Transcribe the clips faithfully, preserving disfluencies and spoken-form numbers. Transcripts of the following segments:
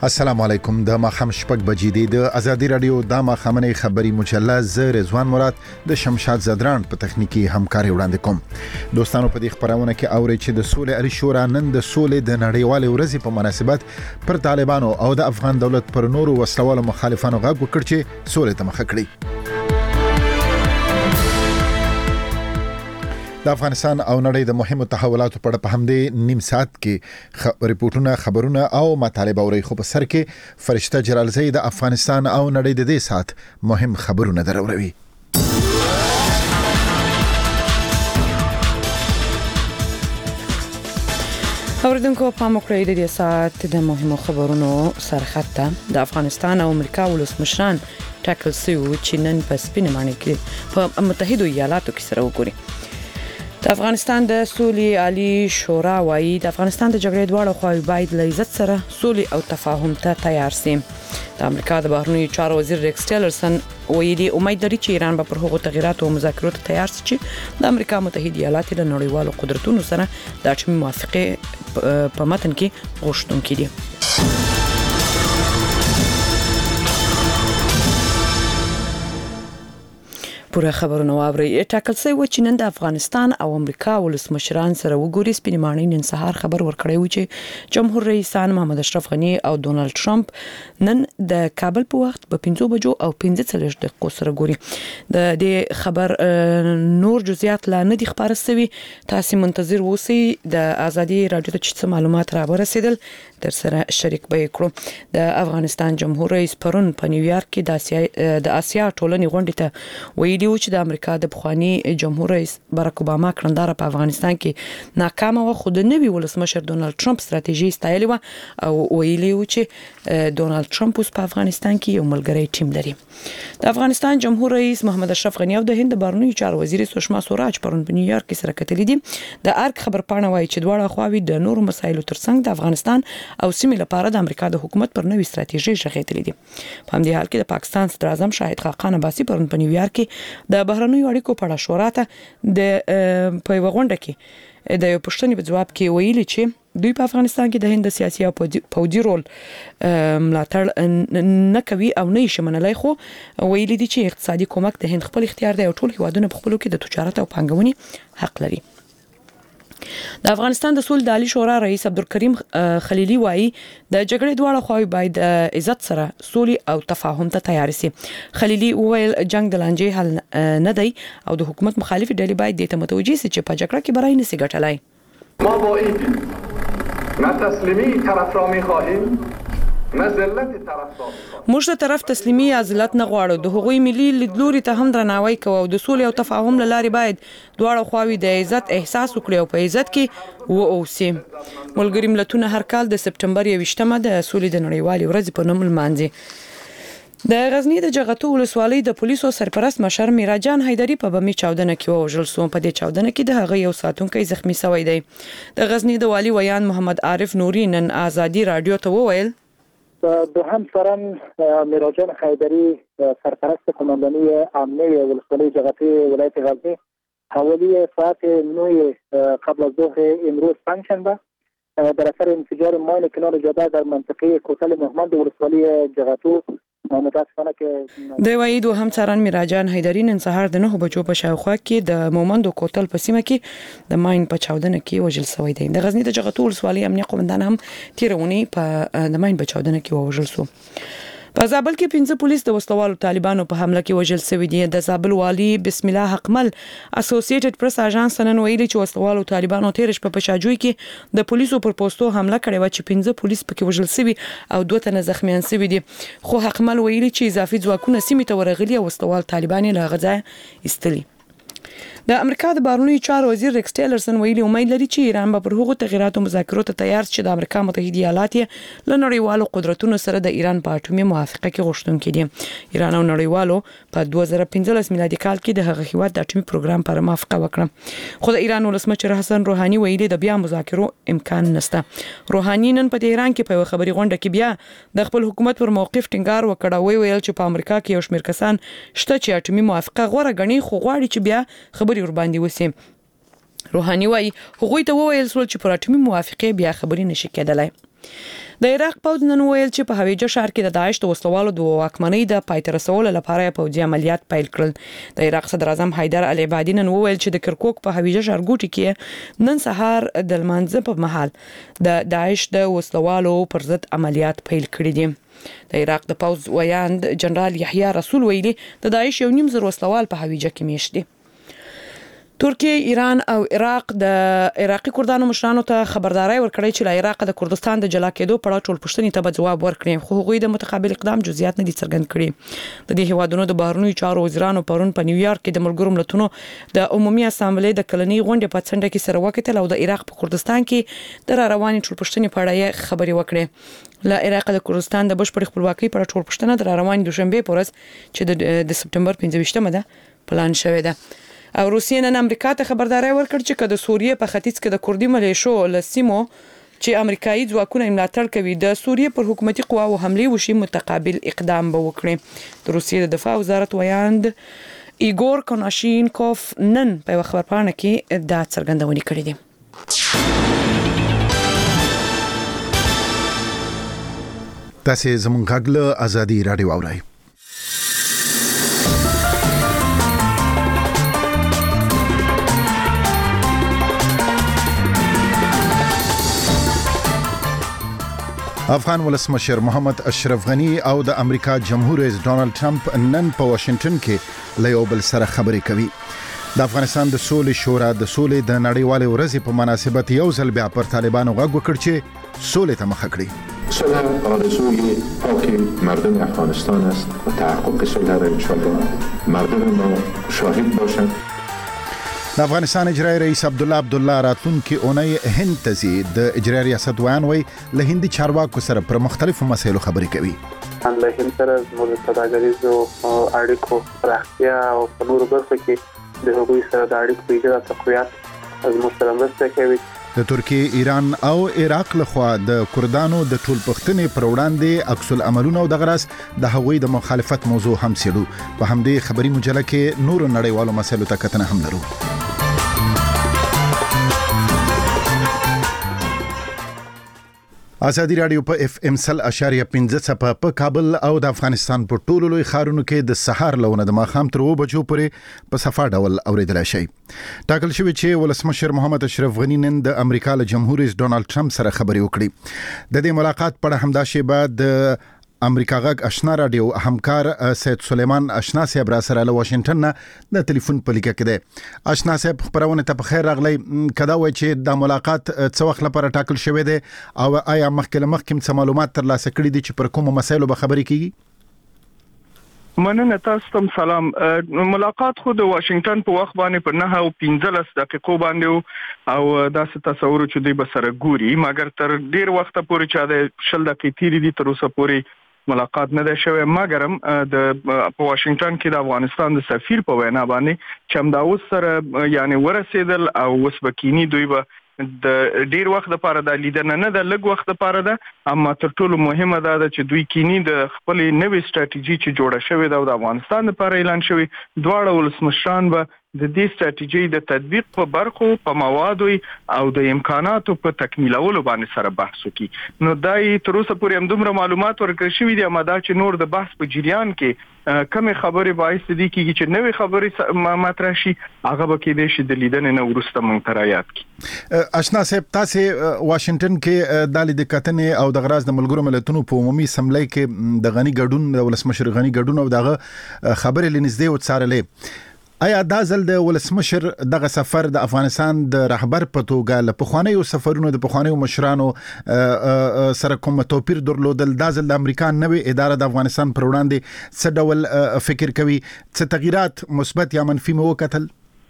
السلام علیکم. د ماخام شپږ بجې دی د ازادي رادیو د ماخامنې خبري مجله ز رضوان مراد د شمشاد زدران په تخنیکی همکاري وړاندې کوم. دوستانو په دې خبرونه کې اوري چې د سولې اړ شورا نن د سولې د نړیوالې ورځې په مناسبت پر طالبانو او د افغان دولت پر نورو وسلوالو مخالفانو غږ وکړ چې سولې ته مخه کړي. د افغانستان او نړۍ د مهمو تحولاتو په اړه په همدې نیم ساعت کې ریپورتونه، خبرونه او مطالب اوري. خو په سر کې فرشته جلالزی د افغانستان او نړۍ د دې ساعت مهم خبرونه دروروي. اوریدونکو پام وکړئ د دې ساعت د مهمو خبرونو سرخط ته د افغانستان او امریکا ولسمشران ټاکل شوي چې نن په سپینه معنی کې په متحده ایالاتو کې سره وګوري. د افغانستان د سولې عالی شورا وايي د افغانستان د جګړې دواړو خواوې باید له عزت سره سولې او تفاهم ته تیار شي. د امریکا د بهرنیو چارو وزیر ریکس ټیلرسن ویلي امید لري چې ایران به پر هغو تغیراتو او مذاکراتو تیار شي چې د امریکا متحده ایالات له نړیوالو قدرتونو سره د اټومي موافقې په متن کې غوښتونکي دي. پوره خبرونه واوري. ټاکل شوی چې نن د افغانستان او امریکا ولسمشران سره وګوري. سپینمانۍ نن سهار خبر ورکړی و چې جمهور رئیسان محمد اشرف غنی او ډونالد ټرمپ نن د کابل په وخت په پنځه بجو او پنځه څلوېښت دقیقو سره ګوري. د دې خبر نور جزئیات لا نه دي خبر شوي. تاسو منتظر اوسئ. د ازادي رادیو ته چې معلومات را ورسېدل در سره شریک به کړو. د افغانستان جمهور رئیس پرون په نیویارک کې د آسیا د آسیا ټولنې غونډې ته ویلي و چې د امریکا د بخوانی جمهور رئیس باراک اوباما کړنداره په افغانستان کې ناکامه و. خو د نوي ولسمشر ډونالد ټرمپ ستراتیژي ستایلې و او ویلي و چې ډونالد ټرمپ اوس په افغانستان کې یو ملګری ټیم لري. د افغانستان جمهور رئیس محمد اشرف غنی او د هند بهرنیو چارو وزیر سشما سوراج پرون په نیویارک کې سره کتلې دي. د ارګ خبرپاڼه وايي چې دواړه خواوې د نورو مسایلو ترڅنګ د افغانستان او سیمې لپاره د امریکا د حکومت پر نوې ستراتیژي شغېدلې دي. په همدې حال کې د پاکستان صدر اعظم شاهد خاقان عباسي پرون په نیویارک کې د بهرنیو اړیکو په اړه شورا ته د په غونډه کې د یو پښتني په جواب کې ویلي چې دوی په افغانستان کې د هند سیاسي او پوځي رول ملاتړ نه کوي او نه یې منلای. خو ویلي دي چې اقتصادي کومک د هند خپل اختیار دی او ټول هیوادونه په خپلو کې د تجارت او پانګونې حق لري. د افغانستان د سولې د عالی شورا رئیس عبدالکریم خلیلی وایي د جګړې دواړه خواوې باید عزت سره سولې او تفاهم ته تیار شي. خلیلی وویل جنگ د لانجې حل نه دی او د حکومت مخالف ډلې باید دې ته متوجه شي چې په جګړه کې برای نشي ګټلای. ما با این نه تسلیمی طرف را می‌خواهیم نه ذلت طرف را. موږ ته طرف تسلیمي یا ذلت نه غواړو. د هغوی ملي لیدلوري ته هم درناوی کوو او د سولې او تفاهم لپاره باید دواړه خواوې د عزت احساس وکړي او په عزت کې واوسي. ملګری ملتونه هر کال د سپټمبر یوویشتمه د سولې د نړیوالې ورځې په نوم لمانځي. د غزنی د جغتو ولسوالۍ د پولیسو سرپرست مشر میراجان حیدری په بمي چاودنه کې وژل شو. په دې چاودنه کې د هغه یو ساتونکی زخمی شوی دی. د غزنی د والی ویان محمد عارف نوري نن ازادي رادیو ته وویل دوهم سران میراجان حیدری سرپرست قماندانی امنیه ولسوالی جغتو ولایت غزنی حوالی ساعت نه قبل از ظهر امروز پنجشنبه در اثر انفجار ماین کنار جاده در منطقه کوتل مهمند ولسوالی جغتو متاسفانه که د وایي دوهم سران میراجان حیدری نن سهار د نه بجو په شاوخوا کې د مومند کوتل په سیمه کې د ماین په چاودنه کې وژل شوی دی. د غزنی د جغتو ولسوالی امنیه قومندان هم تیرونی په د ماین په چاودنه کې وژل شو. په زابل کې پنځه پولیس د وسلوالو طالبانو په حمله کې وژل شوي دي. د زابل والی بسم الله حقمل اسوسییټډ پریس اژانس نن ویلي چې وسلوالو طالبانو تیر شپه په شاجوی کې د پولیسو پر پوسټو حمله کړې و چې پنځه پولیس پکې وژل شوي او دوه تنه زخمیان شوي دي. خو حقمل ویلي چې اضافي ځواکونه سیمې ته ورغلي او وسلوال طالبان له غځای استلي. د امریکا د بهرنیو چارو وزیر ریکس ټیلرسن ویلي امید لري چې ایران به پر هغو تغیراتو مذاکراتو تیار شي چې د امریکا متحده ایالات له نړیوالو قدرتونو سره د ایران په اټومي موافقه کې غوښتونکي دي. ایران او نړیوالو په دوه زره پنځلس میلادي کال کې د هغه هیواد د اټومي پروګرام پر موافقه وکړه. خو د ایران ولسمشر حسن روحاني ویلي د بیا مذاکرو امکان نشته. روحاني نن په تهران کې په خبري غونډه کې بیا د خپل حکومت پر موقف ټینګار وکړ او ویل چې په امریکا کې یو شمېر کسان شته چې اټومي موافقه غوړه غني خو غواړي چې بیا خبري ور باندې وسی. روحاني وایي هغوی ته وویل شول چې پر اټومي موافقه بیا خبري نشي کېدلای. د عراق پوځ نن ویل چې په هویجه ښار کې د داعش د وسلوالو د واکمنۍ د پای ته رسولو لپاره پوځي عملیات پیل کړل. د عراق صدر اعظم حیدر العبادي نن ویل چې د کرکوک په هویجه ښارګوټي کې نن سهار د لمانځه په مهال د داعش د وسلوالو پر ضد عملیات پیل کړي دي. د عراق د پوځ ویاند جنرال یحیی رسول ویلي د داعش یو نیم زر وسلوال په هویجه کې میشت دي. ترکیه، ایران او عراق د عراقي کردانو مشرانو ته خبرداري ورکړې چې له عراق د کردستان د جلا کېدو په اړه ټول پوښتنې ته به جواب ورکړي، خو هغوی د متقابل اقدام جزئیات نه دي څرګند کړي. د دې هیوادونو د بهرنیو چارو وزیرانو پرون په نیویارک کې د ملګرو ملتونو د عمومي اسامبلې د کلنۍ غونډې په څنډه کې سره وکړه او د عراق په کردستان کې د رواني ټول پوښتنې په اړه خبري وکړي. له عراق د کردستان د بشپړ خپلواکۍ پر ټول پوښتنه د رواني دوشنبه په ورځ چې د سپټمبر پنځه ویشتمه ده پلان شوې ده. او روسیې نن امریکا ته خبرداري ورکړه چې د سوریې په ختیځ کې د کردي ملیشو لسیمو چې امریکایي ځواکونه ملاتړ کوي د سوریې پر حکومتي قواو حمله وشي متقابل اقدام به وکړي. د روسیې د دفاع وزارت ویاند ایګور کوناشینکوف نن په خبرپاڼه کې دا څرګندونې کړې دي. تاسو زموږ غږ ازادي رادیو اورئ. افغان ولسمشر محمد اشرف غنی او د امریکا جمهور رئیس ډونالد ټرمپ نن په واشنگټن کې له یو بل سره خبرې کوي. د افغانستان د سولې شورا د سولې د نړیوالې ورځې په مناسبت یو ځل بیا پر طالبانو غږ وکړ چې سولې ته مخه کړي. صلح آرزوی پاک مردم افغانستان است و تحقق صلح را انشاءالله مردم ما شاهد باشند. د افغانستان اجرایي رئیس عبدالله عبدالله راتلونکي اونۍ هند ته ځي. د اجرایي ریاست ویان وی له هندي چارواکو سره پر مختلفو مسایلو خبرې کوي. له هند سره زموږ سوداګریزو اړیکو پراختیا او په نورو برخو کې د هغوی سره د اړیکو په ایجاد تقویت زموږ سره مرسته کوي. د ترکیه، ایران او عراق لخوا د کردانو د ټول پښتنې پر وړاندې عکس العملونه او د غرض د هغوی د مخالفت موضوع هم سیلو. په همدې خبري مجله کې نور نړیوالو مسایلو ته کتنه هم لرو. ازادي رادیو په اف ام سل اشاریه پنځه څپه په کابل او د افغانستان په ټولو لوی ښارونو کې د سهار لونه د ماښام تر اوه بجو پورې په صفا ډول اوریدلای شي. ټاکل شوی چې ولسمشر محمد اشرف غنی نن د امریکا له جمهور رئیس ډونالد ټرمپ سره خبرې وکړي. د دې ملاقات په اړه همدا شیبه د امریکا غږ آشنا رادیو همکار سید سلیمان آشنا صاحب را سره له واشنگټن نه د ټلیفون په لیکه کې ده. آشنا صاحب خبرونه ته په خیر راغلی. کدا وای چې د ملاقات څو وخت لپاره ټاکل شوی دی او آیا مخکې مخکې څه معلومات ترلاسه کړي دي چې پر کومو مسایلو به خبرې کیږي؟ مننه تاسو ته سلام. ملاقات خو د واشنگټن په وخت باندې په نه او پنځلس دقیقو باندې او داسې تصور چې دوی به سره ګوري، مګر تر ډیر وخت پورې چې د شل دقیقې تیری دي تر اوسه پورې ملاقات نه ده شوی. مګرم د په واشنگټن کې د افغانستان د سفیر په وینا باندې چې همدا اوس سره یعنی ورسېدل او اوس بکینی دوی به د ډیر وخت لپاره د لیدنه نه د لږ وخت لپاره ده، اما تر ټولو مهمه ده چې دوی کینی د خپل نوې ستراتیژي چې جوړه شوې ده او د افغانستان لپاره اعلان شوی، دواړه ولسمشران به د دې ستراتیژي د تطبیق په برخو په موادو او د امکاناتو په تکمیلولو باندې سره بحث وکړي. نو دای تر اوسه پورې هم دومره معلومات ورکړل شوي دي، اما دا چې نور د بحث په جریان کې کومې خبرې باعث دي کیږي چې نوې خبرې مطرح شي، هغه به کېدای شي د لیدنې نه وروسته مونږ ته رايات کړي. آشنا صاحب تاسو واشنگټن کې د لیدنې کتنې او د غراز د ملګرو ملتونو په عمومي اسمبلی کې د غنی ګډون د ولسمشر غنی ګډون او دغه خبرې لنږدې وڅارلې. آیا دا ځل د ولسمشر دغه سفر د افغانستان د رهبر په توګه له پخوانیو سفرونو د پخوانیو مشرانو سره کوم توپیر درلودل؟ دا ځل د امریکا نوې اداره د افغانستان پر وړاندې څه ډول فکر کوي؟ څه تغیرات مثبت یا منفي مو وکتل؟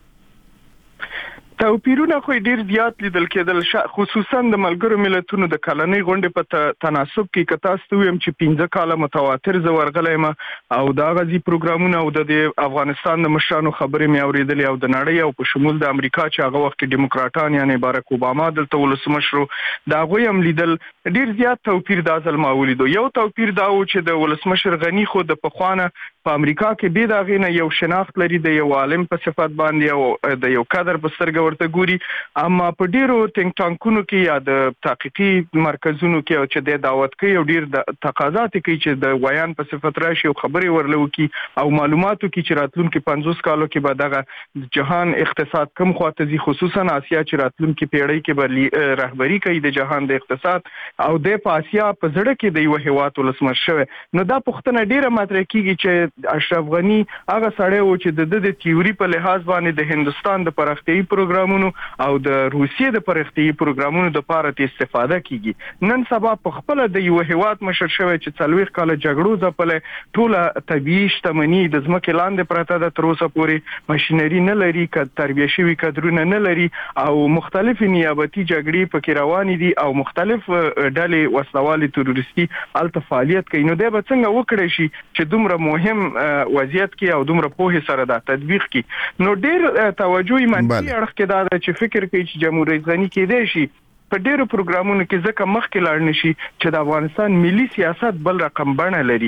توپیرونه خو ډیر زیات لیدل کېدل، خصوصا د ملګرو ملتونو د کلنۍ غونډې په تناسب کې کتا ستویم چې پنځه کاله متواتر زه ورغلم او دا غزي پروګرامونه او د افغانستان د مشرانو خبرې مې اورېدلې او د نړۍ او په شمول د امریکا چې هغه وخت ډیموکراټان یعنی باراک اوباما دلته ولسمشر دا غوي هم لیدل. ډیر زیات توپیر دا ځل ما ولیدو. یو توپیر دا و چې د ولسمشر غنی خو د پخوانه په امریکا کې به دا غینه یو شناخت لري د یو عالم په صفت باندې او د یو کادر په سترګه ورته ګوري. اما په ډیرو تینک ټانکونو کې یا د تحقیقي مرکزونو کې چې د دعوت کوي او ډیر د تقاضات کوي چې د ویان په صفت راشي او خبري ورلو کی او معلوماتو کې چې راتلونکي پنځوس کالو کې به دغه جهان اقتصاد کم خواته زی خصوصا آسیا چې راتلونکي پیړۍ کې به رهبری کوي د جهان د اقتصاد او د په آسیا په زړه کې د یو هیواد ولسمشر شوی. نو دا پوښتنه ډیره مطرح کیږي چې اشرف غنی هغه سړی و چې د د تیوري په لحاظ باندې د هندستان د پرختیايي پروګرامونو او د روسیې د پرختیايي پروګرامونو د پاره استفاده کیږي. نن سبا په خپل د یو هیواد مشر شوی چې څلويخ کال جګړو ځپله ټوله طبيعي شتمنۍ د ځمکې لاندې پراته ده، تر اوسه پورې ماشينري نه لري، ک تربیه شوی کډرونه نه لري او مختلف نیابتي جګړې پکې روانې دي او مختلف ډلې وسلوالي تروریستي الته فعالیت کوي. نو دا به څنګه وکړي شي چې دومره مهم وضعیت کې او دومره په سره دا تطبیق کی. نو ډیر توجه منفي اړخ کې دا چې فکر کوي چې جمهور رئیس غنی کې دی شي په ډیرو پروګرامونو کې ځکه مخکې لاړ نشي چې د افغانستان ملي سیاست بل رقم بڼه لري.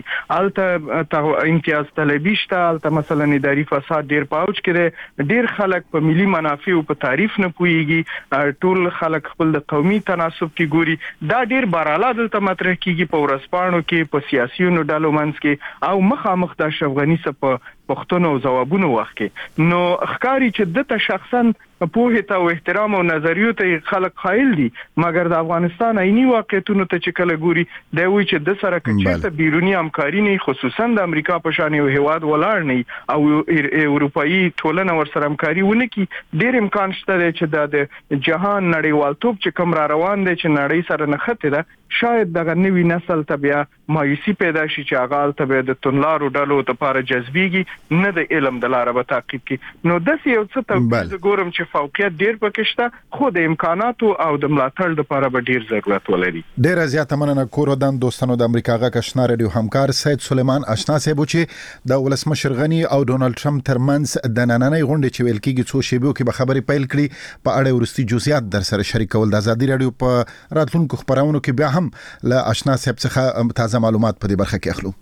الته امتیاز طلبي شته، الته مثلا اداري فساد ډیر پاوچ کړي، ډیر خلک په ملي منافع او په تعریف نه پويږي، ټول خلک خپل د قومي تناسب کې ګوري. دا ډیر باراله دلته مطرح کیږي په ورسپانو کې، په سیاسيونو ډلو منځ کې او مخامخ د اشرف غنی سره پښتنو او ځوابونو وخت کې. نو ښکاری چې دته شخصا په ته او احترام او نظریو ته خلک خایل دي، مګر د افغانستان عیني واقعیتونو ته چې کله ګوري دا وی چې د سره کې چې بیرونی همکاري نه، خصوصا د امریکا په شان یو هیواد ولاړ نه او اروپאי ټولنه ور سره همکاري ونه کی. ډیر امکان شته چې د جهان نړیوالتوب چې کوم را روان دي چې نړۍ سره نه خته ده، شاید دغه نوی نسل ته بیا مایوسی پیدا شي چې هغه ته به د تنلارو ډلو ته لپاره جذبيږي، نه د علم د لارې به تعقیب کی. نو د یو څه ته ګورم چې فوقیت ډیر پکې شته، خو د امکاناتو او د ملاتړ لپاره به ډیر ضرورت ولري. ډیر زیاته مننه کورودان دوستانو د امریکا غا کشنا رادیو همکار سید سلیمان آشنا صاحب چې د ولسمشر غنی او ډونالد ټرمپ ترمنځ د نننۍ غونډې چې ویل کېږي څو شیبو کې به خبرې پیل کړي په اړه ورستي جزئیات در سره شریکول د ازادي رادیو په راتلونکو خبرونو کې بیا هم له آشنا صاحب څخه تازه معلومات په دې برخه کې اخلو.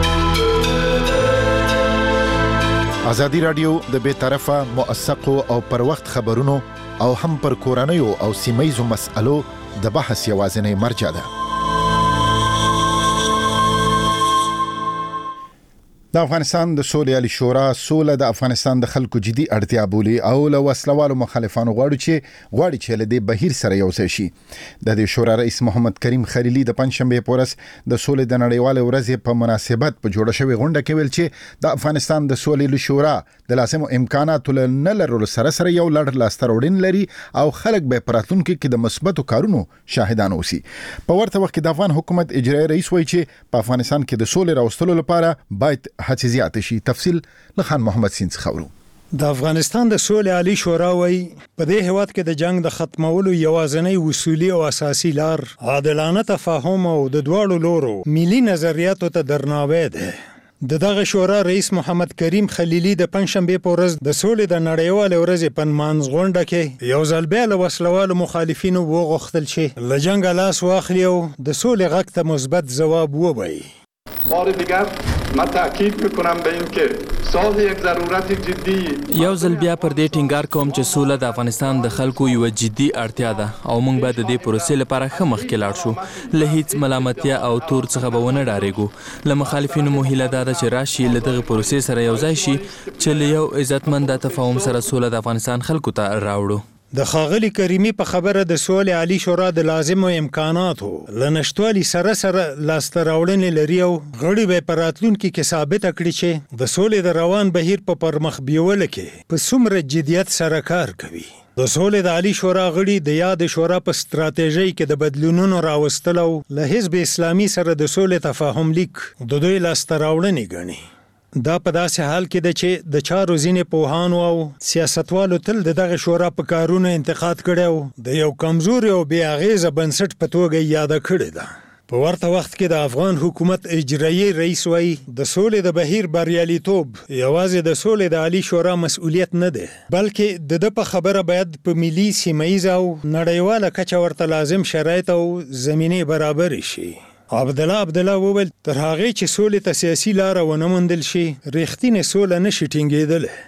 ازادي رادیو د بے طرفه موثقو او پر وخت خبرونو او هم پر کورنیو او سیمایزو مسألو د بحث یوازینی مرجع ده. د افغانستان د سولې عالی شورا سوله د افغانستان د خلکو جدي اړتیا بولي او له وسلوالو مخالفانو غواړي چې غواړي چې له دې بهیر سره یو ځای شي. د دې شورا رئیس محمد کریم خلیلی د پنځشنبه پورس د سولې د نړیوال ورځې په مناسبت په جوړه شوی غونډه کې ویل چې د افغانستان د سولې عالی شورا د لازمو امکاناتو نه لرلو سره سره یو لړ لاستروړین لري او خلک به پراتونکو کې د مثبتو کارونو شاهدان اوسي. په ورته وخت کې د افغان حکومت اجرایی رئیس وایي چې په افغانستان کې د سولې راوستلو لپاره باید هڅې زیات شي. تفصیل لخان محمد سین خبرو. د افغانستان د سولې عالی شورا وایي په دې هیواد کې د جنگ د ختمولو یوازینی اصولي او اساسي لار عادلانه تفاهم او د دواړو لورو ملي نظریاتو ته درناوی ده. د دغه شورا رئیس محمد کریم خلیلی د پنځشنبه په ورځ د سولې د نړیوال ورځې په منځ غونډه کې یو ځل بیا له وسلوالو مخالفینو وغوښتل چې له جنگ لاس واخلي او د سولې غږ ته مثبت ځواب ووایي. بار دیگر من تاکید میکنم به این که صاحب یک ضرورت جدی یو ځل بیا پر دې ټینګار کوم چې سوله د افغانستان د خلکو یو جدي اړتیا ده او موږ باید د دې پروسې لپاره ښه مخکې لاړ شو. له هیڅ ملامتیا او تور څخه به ونه ډارېږو. له مخالفینو مو هیله ده چې راشي له دغه پروسې سره یو ځای شي چې له یو عزتمند تفاهم سره سوله د افغانستان خلکو ته راوړو. د خاغلی کریمی په خبره د سولې عالی شورا د لازمو امکاناتو لنشټوالي سره سره لاسته راوړنې لري او غړي به پراتلونکو کې ثابت کړي چې د سولې د روان بهیر په پرمخ بیول کې په څومره جدیت سره کار کوي. د سولې د عالی شورا غړي د یاد شورا په ستراتیژي کې د بدلونونو راوستلو له حزب اسلامي سره د سولې تفاهم لیک د دوی لاسته راوړنې ګڼي. دا په داسې حال کې ده چې د چارو ځینې پوهانو او سیاستوالو تل د دغه شورا په کارونو انتقاد کړی او د یو کمزوري او بې اغېزه بنسټ په توګه یاده کړې ده. په ورته وخت کې د افغان حکومت اجرایی رئیس وایي د سولې د بهیر بریالیتوب یوازې د سولې د عالی شورا مسؤلیت نه دی، بلکې د ده په خبره باید په ملي سیمه‌ییزه او نړیواله کچه ورته لازم شرایط او زمینې برابر شي. عبدالله عبدالله وویل تر هغې چې سولې ته سیاسي لاره ونه موندل شي ریښتینې سوله نشي ټینګېدلی.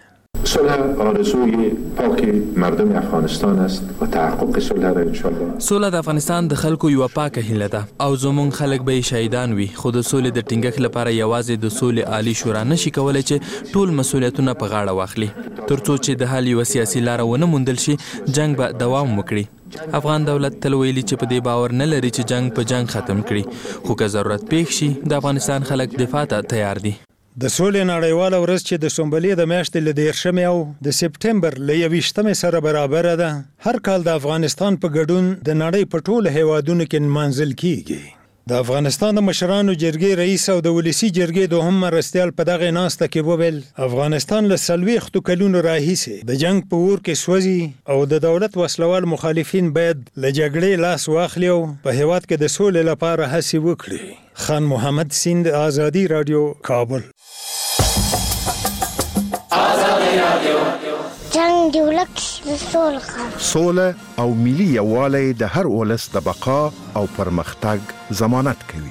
صلح آرزوی پاک مردم افغانستان است و تحقق صلح را انشالله. سوله د افغانستان د خلکو یو پاکه هیله ده او زموږ خلک به شهیدان وي، خو د سولې د ټینګښت لپاره یوازې د سولې عالی شورا نشي کولای چې ټول مسؤلیتونه په غاړه واخلي. ترڅو چې د حل یو سیاسي لار ونه موندل شي، جنگ به دوام وکړي. افغان دولت تل ویلي چې په دې باور نه لري چې جنگ په جنگ ختم کړي، خو که ضرورت پیښ شي د افغانستان خلک دفاع ته تیار دي. د سولې نړیواله ورځ چې د سنبلې د میاشتې له دیرشمې او د سپټمبر له یویشتمې سره برابره ده، هر کال د افغانستان په ګډون د نړۍ په ټولو هیوادونو کې نمانځل کیږي. د افغانستان د مشرانو جرګې رئیس او د ولسی جرګې دوهم مرستیال په دغه ناسته کې وویل افغانستان له څلوېښتو کلونو راهیسې د جنگ په اور کې سوځي او د دولت وسلوال مخالفین باید له جګړې لاس واخلي او په هیواد کې د سولې لپاره هڅې وکړي. خان محمد سیند، آزادی رادیو، کابل. جنگ دی ولک د سول خان سوله او ملي یووالی د هر ولس د بقا او پرمختګ ضمانت کوي.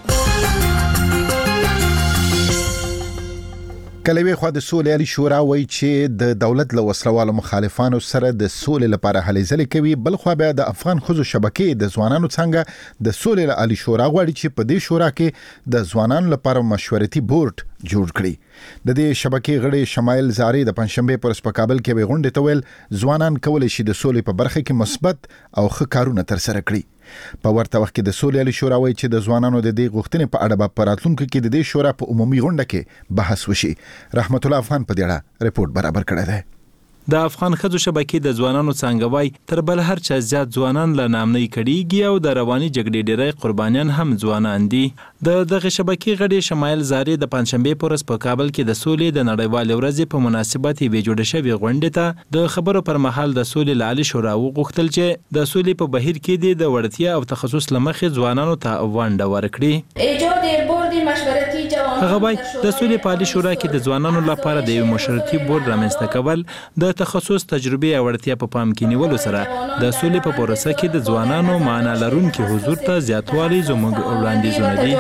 کله وی خو د سولې عالی شورا وایي چې د دولت له وسلوالو مخالفانو سره د سولې لپاره هلې ځلې کوي، بل خو بیا د افغان ښځو شبکې د ځوانانو څنګه د سولې عالی شورا غواړي چې په دې شورا کې د ځوانانو لپاره مشورتي بورډ جوړ کړي. د دې شبکې غړي شمایل زاري د پنځشنبه پر په کابل کې غونډه ته ویل ځوانان کولای شي د سولې په برخه کې مثبت او ښه کارونه تر سره کړي. په ورته وخت کې د سولې عالی شورا وایي چې د ځوانانو د دې غوښتنې په اړه به په راتلونکي کې د دې شورا په عمومي غونډه کې بحث وشي. رحمت الله افغان په دې اړه ریپورت برابر کړی دی. د افغان ښځو شبکې د ځوانانو څنګه وای تر بل هر چا زیات ځوانان له نامنۍ کړيږي او د رواني جګړې ډېری قربانیان هم ځوانان دي. د دغه شبکې غړي شمایل زاري د پنځشنبه پورس په کابل کې د سولې د نړیوال ورځې په مناسبت وی جوړه شوې غونډه ته د خبرو پر مهال د سولې عالی شورا وغوښتل چې د سولې په بهیر کې د وړتیا او تخصص لمخې ځوانانو ته ونډه ورکړي. ایجاد بورډ مشورتي جوان هغه وای د سولې په عالی شورا کې د ځوانانو لپاره د یو مشورتي بورډ رامنځته کول د تخصص تجربه او وړتیا په پام کې نیولو سره د سولې په پروسه کې د ځوانانو معنا لرونکي حضور ته زیاتوالی زموږ وړاندیزونه دي.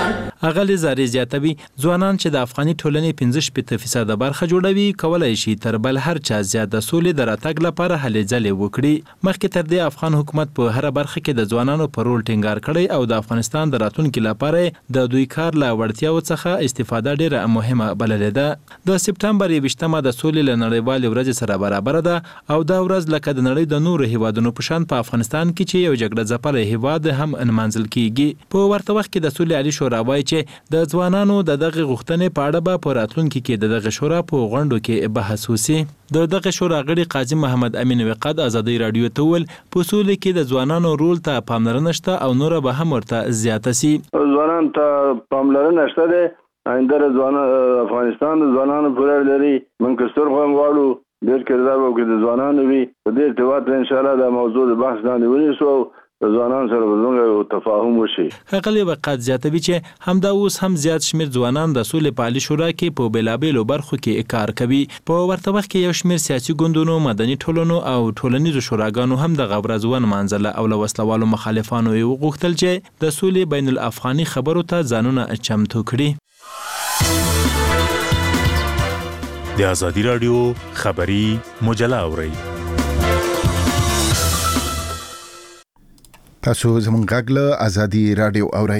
اغلی زاري زیاتوي ځوانان چې د افغاني ټولنې پنځه شپږ فیصد برخه جوړوي کولای شي تر بل هر چا زیات د سولې د راتګ لپاره هلې ځلې وکړي. مخکې تر دې افغان حکومت په هر برخه کې د ځوانانو پر رول ټینګار کړی او د افغانستان د راتلونکي لپاره د دوی کار له وړتیاو څخه استفاده ډیره مهمه بللې ده. د سپټمبر یویشتمه د سولې له نړیوال ورځې سره برابر ده او دا ورځ لکه د نړۍ د نورو هیوادونو په شان په افغانستان کې چې یو جګړه ځپلی هیواد هم نمانځل کیږي. په ورته وخت کې د سولې عالی شورا وایي چې د ځوانانو د دغه غوښتنې په اړه به په راتلونکي کې د دغه شورا په غونډو کې بحث وشي. د دغه شورا غړي قاضي محمد امین وقاد آزادی رادیو ته ویل په سولې کې د ځوانانو رول ته پاملرنه شته او نور به هم ورته زیاته سي. ځوانان ته پاملرنه شته ده. آینده ځوان افغانستان د ځوانانو پرې لري. من کستر غوم واړو ډېر کړه او کې د ځوانانو وي په دې ارتباط ان شاء الله د موضوع د بحث لاندې ونیسو ځوانان سره زموږ تفاهم وشي. هغه وقت زیاتوي چې همدا اوس هم زیات شمیر ځوانان د سولې په عالی شورا کې په بیلابیلو برخو کې کار کوي. په ورته وخت کې یو شمیر سیاسي ګوندونو، مدني ټولنو او ټولنیزو شوراګانو هم د غبرز ون منځله او له وسلوالو مخالفانو یې وغوښتل چې د سولې بین الافغاني خبرو ته ځانونه چمتو کړي. د آزادی رادیو خبری مجله اورئ. تاسو زموږ غږ له آزادی رادیو اورئ.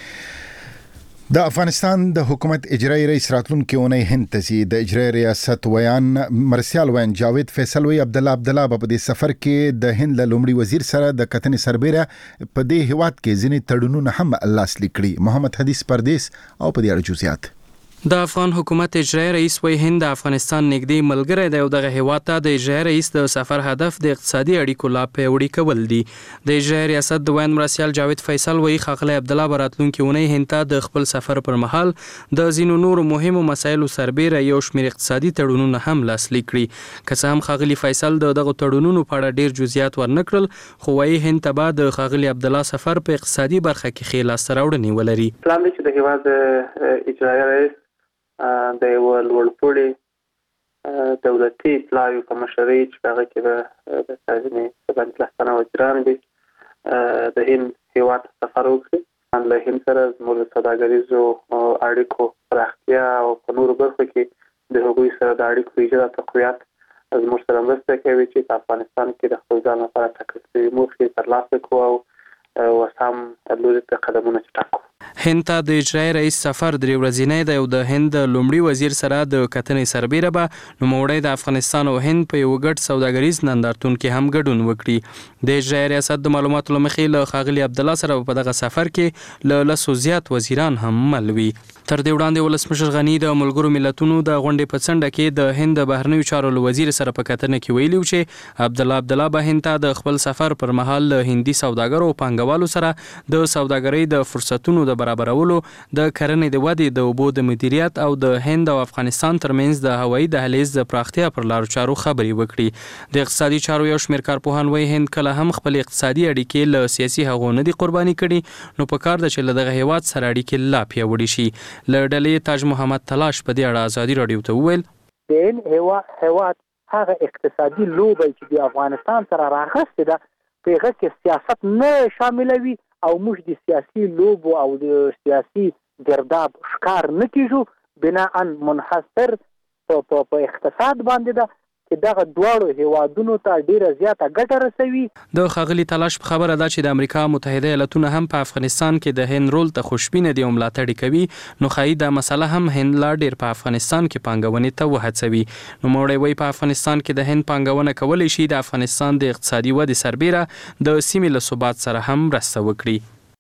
د افغانستان د حکومت اجرایی رئیس راتلونکي اونۍ هند ته ځي. د اجرایی ریاست ویان مرسیال ویان جاوید فیصل وی عبد الله عبد الله په دې سفر کې د هند له لومړي وزیر سره د کتنې سربېره په دې هیواد کې ځینې تړونونه هم لاسلیک کړي. محمد حدیث پردیس او په دې اړه جزئیات. د افغان حکومت اجرایی رئیس وی هند د افغانستان نږدې ملګری دی او دغه هیواد ته د اجرایی رئیس د سفر هدف د اقتصادي اړیکو لا پیاوړي کول دي. د اجرایی ریاست د ویان مرسیال جاوید فیصل وی ښاغلی عبد الله براتلونکي اونۍ هند ته د خپل سفر پر مهال د ځینو نورو مهمو مسایلو سربېره یو شمېر اقتصادي تړونونه هم لاسلیک کړي. که څه هم ښاغلي فیصل د دغو تړونونو په اړه ډېر جزئیات ورنه کړل، خو وایي هند ته به د ښاغلي عبد الله سفر په اقتصادي برخه کې ښې لاسته راوړنې ولري. پلان دی چې د هیواد اجرایی رئیس د یو لوړپوړي دولتي پلاوي په مشرۍ چې هغه کې به د تعلیمي څلوېښت تنه وزیران دي د هند هیواد سفر وکړي. له هند سره زموږ د سوداګریزو اړیکو پراختیا او په نورو برخو کې د هغوی سره د اړیکو ایجاد تقویت زموږ سره مرسته کوي چې په افغانستان کې د خپل ځان لپاره ټاکل شوي موخې ترلاسه کړو او سم لوري ته قدمونه چټک هند ته د اجرایي رئیس سفر درې ورځې دی او د هند لومړي وزیر سره د کتنې سربیره به نوموړی د افغانستان او هند په یو ګډ سوداګریز نندارتون کې هم ګډون وکړي. د اجرایي ریاست د معلوماتو له مخې له ښاغلي عبدالله سره په دغه سفر کې له لسو زیات وزیران هم مل وي. تر دې وړاندې ولسمشر غني د ملګرو ملتونو د غونډې په څنډه کې د هند د بهرنیو چارو له وزیر سره په کتنه کې ویلي و چې عبدالله عبدالله به هند ته د خپل سفر پر مهال له هندي سوداګرو او پانګوالو سره د سوداګرۍ د فرصتونو د برابرولو، د کرنې د ودې، د اوبو د مدیریت او د هند او افغانستان ترمنځ د هوایي دهلیز د پراختیا پر لارو چارو خبرې وکړي. د اقتصادي چارو یو شمېر کارپوهان وایي هند کله هم خپل اقتصادي اړیکې له سیاسي هغو نه دي قرباني کړي، نو په کار ده چې له دغه هیواد سره اړیکې لا پیاوړې شي. له ډلې تاج محمد تلاش په دې اړه ازادي راډیو ته وویل د هند هیواد هغه اقتصادي لوبه چې د افغانستان سره راغستې ده په هغه کې سیاست نه شاملوي او موږ د سیاسي لوبو او د سیاسي ګرداب ښکار نه کیږو، بناءً منحصر په اقتصاد باندې ده چې دغه دواړو هیوادونو ته ډیره زیاته ګټه رسوي. د ښاغلي تلاش په خبره ده چې د امریکا متحده ایالتونه هم په افغانستان کې د هند رول ته خوشبینه دي او ملاتړ کوي، نو ښایي دا مسله هم هند لا ډیر په افغانستان کې پانګونې ته وهڅوي. نوموړی وایي په افغانستان کې د هند پانګونه کولی شي د افغانستان د اقتصادي ودې سربیره د سیمې له ثبات سره هم مرسته وکړي.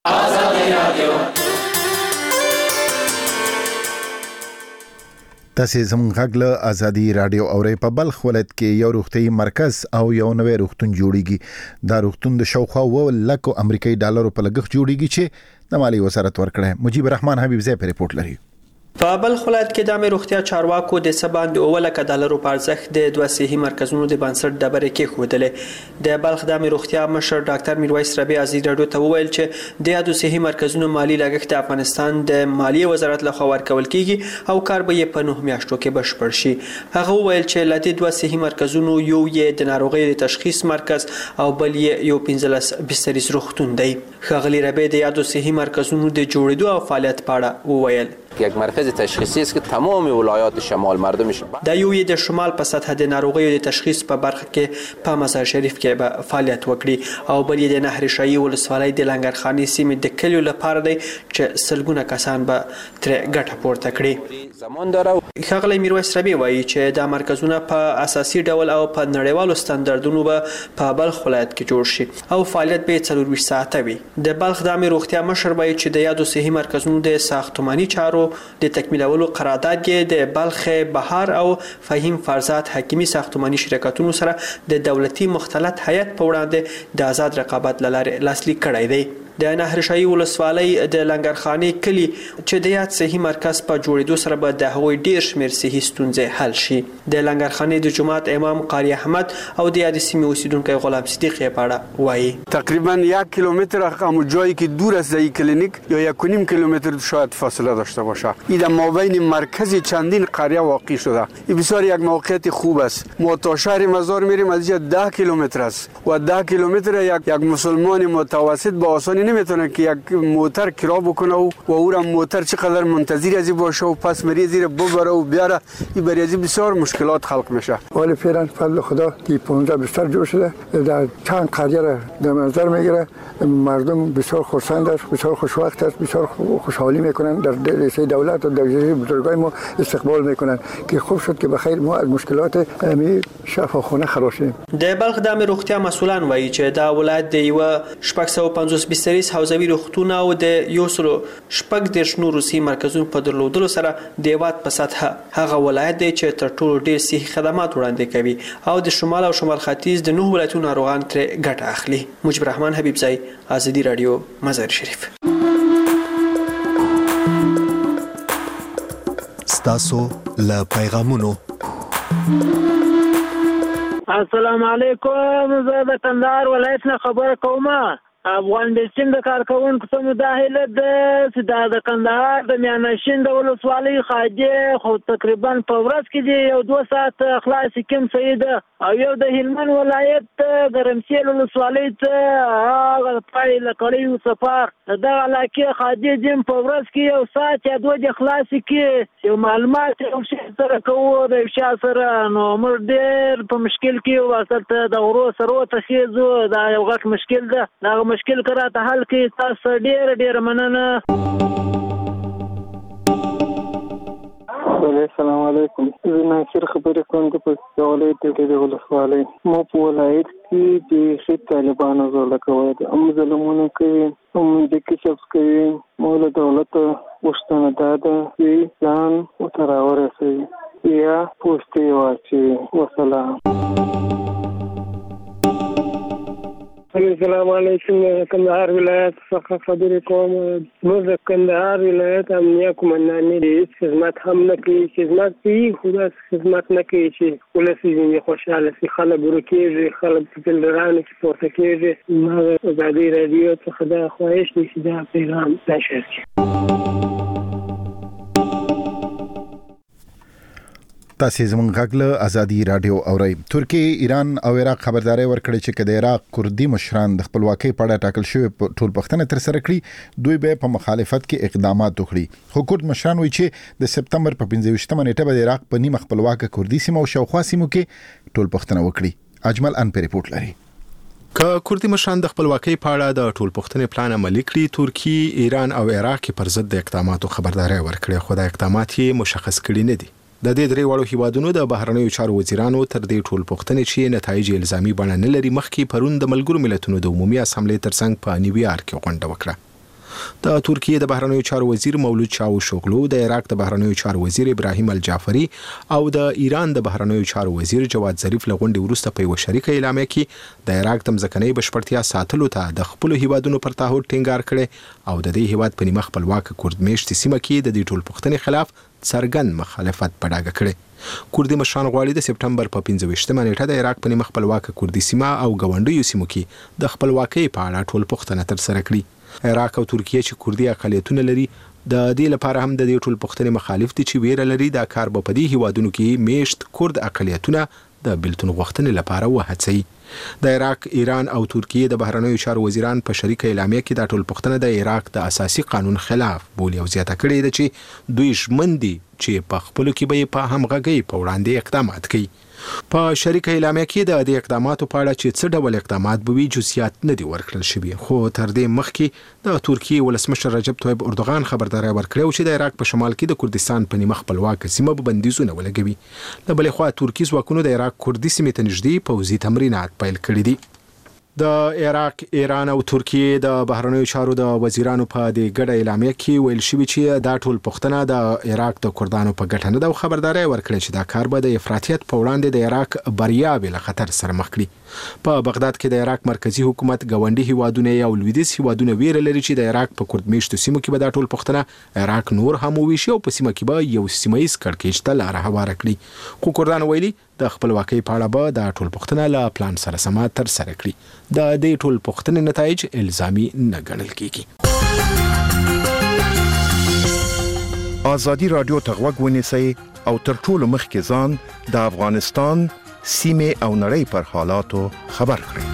تاسې زموږ غږ له ازادي راډیو اورئ. په بلخ ولایت کې یو روغتیايي مرکز او یو نوی روغتون جوړیږي. دا روغتون د شاوخوا اووه لکو امریکایي ډالرو په لګښت جوړیږي چې د مالیې وزارت ورکړی. مجیب الرحمن حبیبزی په ریپورت لري. په بلخ ولایت کې د عامه روغتیا چارواکو د څه باندې اووه لکه ډالرو په ارزښت د دوه صحي مرکزونو د بنسټ ډبرې کېښودلې. د بلخ د عامه روغتیا مشر ډاکټر میرویس ربیع ازادي راډیو ته وویل چې د یادو صحي مرکزونو مالی لګښت د افغانستان د مالیې وزارت لخوا ورکول کیږي او کار به یې په نهه میاشتو کې بشپړ شي. هغه وویل چې له دې دوه صحي مرکزونو یو یې د ناروغیو د تشخیص مرکز او بل یې یو پنځلس بستریز روغتون دی. ښاغلي ربیع د یادو صحي مرکزونو د جوړېدو او فعالیت په اړه وویل. یک مرکز تشخیصی است که تمام ولایات شمال مردمش دا یو یې د شمال په سطح د ناروغیو د تشخیص په برخه کې په مزار شریف کې به فعالیت وکړي او بل یې د نهر شاهي ولسوالۍ د لنګرخاني سیمې د کلیو لپاره دی چې سلګونه کسان به ترې ګټه پورته کړي. زمان داره. ښاغلی میرویس ربیع وایي چې دا مرکزونه په اساسي ډول او په نړیوالو ستاندردونو به په بلخ ولایت کې جوړ شي او فعالیت به څلور ویشت ساعته وي. د بلخ د عامه روغتیا مشر وایي چې د یادو صحي مرکزونو د ساختماني چارو د تکمیلولو قرارداد کې د بلخ بهار او فهیم فرزاد حکیمي ساختماني شرکتونو سره د دولتي مختلط هیئت په وړاندې د آزاد رقابت لاره لاسلیک کړی دی. د نهر شاهي ولسوالۍ د لنګرخاني کلی چې د یاد صحي مرکز په جوړېدو سره به د هغوی ډیر شمیر صحي ستونزې حل شي. د لنګرخاني د جماعت امام قاری احمد او د یاد سیمې اوسیدونکو غلام صدیق یې په اړه وایي. تقریبا یک کیلومتر هم جایی که دور از این کلینیک یا یک و نیم کیلومتر شاید فاصله داشته باشه. این در مابین مرکز چندین قریه واقع شده. این بسیار یک موقعیت خوب است. ما تا شهر مزار میریم از اینجا ده کیلومتر است و ده کیلومتر یک یک مسلمان متوسط با آسانی نمیتونه که یک موتر کرا بکنه و او را موتر چقدر منتظر ازی باشه و پس مریض زیر ببره و بیاره. این برای ازی بسیار مشکلات خلق میشه. ولی فعلا فضل خدا که پانزده بستر جور شده در چند قریه را در نظر میگیره. مردم بسیار خرسند است، بسیار خوشوقت است، بسیار خوشحالی میکنن. در رئیسه دولت و در بزرگای ما استقبال میکنن که خوب شد که بخیر ما از مشکلات امی شفاخانه خلاص شیم. د بلخ د عامه روغتیا مسولان وایي چې دا ولایت د یو شپږ سوه پنځوس بستریز حوزوي روغتون او د یو سلو شپږ دېرش نورو صحي مرکزونو په درلودلو سره د هېواد په سطحه هغه ولایت دی چې تر ټولو ډېر صحي خدمات وړاندې کوي او د شمال او شمال ختیځ د نهو ولایتونو ناروغان ترې ګټه اخلي. مجيب الرحمن حبیبزی، ازادي راډیو، مزار شریف. ستاسو له پیغامونو. السلام علیکم، زه د کندهار ولایت نه خبره کوم. افغان بیسټین د کارکونکو سمداهله د د کندهار د میانشین د ولسوالۍ خاجه خو تقریبا په ورځ کې دی یو دوه ساعت خلاص کوم سید او یو د هلمند ولایت ګرمسیل ولسوالۍ ته هغه پای لکړی سفر د علاقې خاجه دیم په ورځ کې یو ساعت یا دوه د خلاص کې یو معلومات او شي سره کوو د شا سره نو مر ډېر په مشکل کې واسطه د ورو سره تخیزو دا یو غټ مشکل ده دا مشکل کراته حل کې تاسو ډېر ډېر مننه. السلام علیکم. زه ناصر خبرې کوم د پښتونولۍ د ولسوالۍ مو په ولایت کې د خې طالبانو زول کوي د ام ظلمونه کوي ام د کسب کوي مولا دولت وشتنه داده چې ځان او تراور سي یا پوسټي واچي. والسلام. السلام علیکم. کندهار ولایت څخه خبرې کوم. موږ د کندهار ولایت امنیه قومندانۍ د خدمت هم نه کوي خدمت کوي خو خدمت نه کوي چې ولسی ځینې خوشحاله سي خلک ورکېږي خلک په دلرانه کې پورته کېږي. ما ازادي رادیو څخه دا خواهش دي چې دا پیغام نشر کړي. تاسو زموږ غږ ازادي رادیو اورئ. ترکیه ایران او عراق خبرداري ورکړي چې کله عراق کردي مشران د خپلواکۍ په اړه ټاکل شوی ټول پښتنه تر سره کړي دوی به په مخالفت کې اقدامات وکړي. خو کورد مشران وایي چې د سپتمبر په پنځه ویشتمه نیټه به عراق په نیمه خپلواکه کردي سیمه او شاوخوا سیمو کې ټول پښتنه وکړي. اجمل ان په ریپورت لري. که کردي مشران د خپلواکۍ په اړه د ټول پښتنې پلان عملي کړي ترکیه ایران او عراق پر ضد د اقداماتو خبرداري ورکړي خو د اقدامات یې مشخص کړي نه دي. د دې درې وړو هیوادونو د بهرنیو چارو وزیرانو تر دې ټول پښتنې چې نتایج الزامي بڼه نه لري مخکې پرون د ملګرو ملتونو د عمومي اسامبلې ترڅنګ په نیویارک کې غونډه وکړه. د ترکیه د بهرنیو چارو وزیر مولود چاوشوغلو، د عراق د بهرنیو چارو وزیر ابراهیم الجعفری او د ایران د بهرنیو چارو وزیر جواد ظریف له غونډې وروسته په یو شریکه اعلامیه کې د عراق د ځمکنۍ بشپړتیا ساتلو ته د خپل هیوادونو پر تعهد ټینګار کړي او د دې هیواد په نیمه خپلواکه کورد میشتي سیمه کې د دې ټول پښتنې خلاف څرګند مخالفت په ډاګه کړي. کردي مشران غواړي د سپتمبر په پنځه ویشتمه نیټه د عراق په نیمه خپلواکه کردي سیمه او ګاونډیو سیمو کې د خپلواکۍ په اړه ټول پښتنه تر سره کړي. عراق او ترکیه چې کردي اقلیتونه لري د دې لپاره هم د دې ټول پښتنې مخالف دي چې ویره لري دا کار به په دې هیوادونو کې میشت کورد اقلیتونه د بلتون غوښتنې لپاره وهڅوي. د عراق، ایران او ترکیه د بهرنیو چارو وزیران په شریکه اعلامیه کې دا ټول پښتنه د عراق د اساسي قانون خلاف بولي او زیاته کړې ده چې دوی ژمن دي چې په خپلو کې به په همغږۍ په وړاندې اقدامات کوي. په شریکه اعلامیه کې د دې اقداماتو په اړه چې څه ډول اقدامات به وي جزئیات نه دي ورکړل شوي خو تر دې مخکې د ترکیه ولسمشر رجب طیب اردوغان خبرداری ورکړی چې د عراق په شمال کې د کردستان په نیمه خپلواکه سیمه به بندیزونه ولګوي. له بلې خوا ترکي ځواکونو د عراق کردي سیمې ته نږدې پوځي تمرینات پیل کړي دي. د عراق، ایران او ترکیه د بهرنیو چارو د وزیرانو په دې ګډه اعلامیه کې ویل شوی چې دا ټول پښتنه د عراق د کردانو په ګټه نه ده. خبرداری ورکړي چې دا کار به د افراطیت په وړاندې د عراق بریاوې له خطر سره مخ کړي. په بغداد کې د عراق مرکزی حکومت ګاونډي هیوادونه او لویدیځ هیوادونه ویره لري چې د عراق په کورد میشتو سیمو کې به دا ټول پښتنه عراق نور هم وویشي او په سیمه کې به یو سیمایي کړکېچ ته لاره هواره کړي. خو کردان ویلي د خپلواکۍ په اړه به دا ټول پښتنه له پلان سره سم تر سره کړي. د دې ټول پښتنې نتایج الزامي نه ګڼل کیږي. ازادي رادیو ته غوږ ونیسئ او تر ټولو مخکې ځان د افغانستان سیمې او نړۍ پر حالاتو خبر کړئ.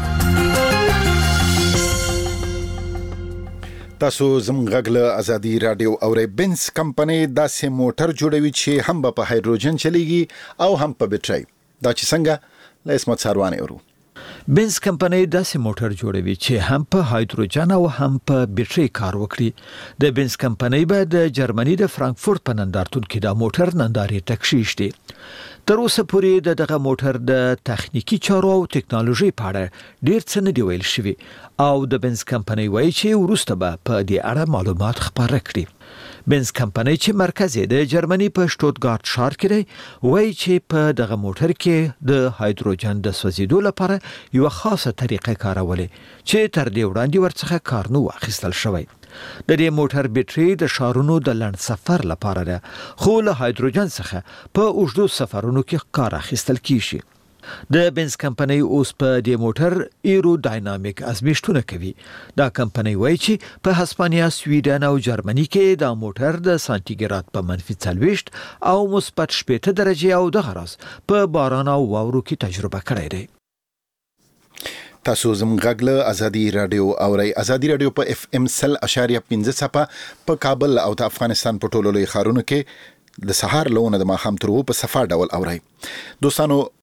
تاسو زموږ غږ له ازادي رادیو اورئ. بنز کمپنۍ داسې موټر جوړوي چې هم په هایدروجن چلیږي او هم په بیټرۍ. دا چې څنګه له اسمت ساروانه ورو. بنز کمپنۍ داسې موټر جوړوي چې هم په هایدروجن او هم په بیټرۍ کار وکړي. د بنز کمپنۍ به د جرمني د فرانکفورت په نندارتون کې دا موټر نندارې تکشیش دي. تر اوسه پورې د دغه موټر د تخنیکی چارو او ټکنالوژي په اړه ډیر څه نه دی ویل شوی او د بنز کمپنۍ وایي چې وروسته به په دې اړه معلومات خپاره کړي. بنز کمپنۍ چې مرکز یې د جرمني په شټوتګارت ښار کې دی وایي چې په دغه موټر کې د هایدروجن د سوځیدو لپاره یو خاصه طریقه کارولې چې تر دې وړاندې ورڅخه کار نه واخیستل شوی. د دې موټر بیټرۍ د شارونو د لنډ سفر لپاره ده خو له هایدروجن څخه په اوږدو سفرونو کې کار اخیستل کیږي. د بنز کمپنۍ اوس په دې موټر ایرو ډاینامیک ازمیښتونه کوي. دا کمپنۍ وایي چې په هسپانیا، سویډن او جرمني کې دا موټر د سانتیګراد په منفي څلوېښت او مثبت شپېته درجې او دغه راز په باران او واورو کې تجربه کړی دی. تاسو زموږ غږ له ازادي رادیو اورئ. ازادي رادیو په اف ام سل اشاریه پنځه څپه په کابل او د افغانستان په ټولو لوی ښارونو کې د سهار لونه د ماښام تر اوه په صفه ډول اورئ. دوستانو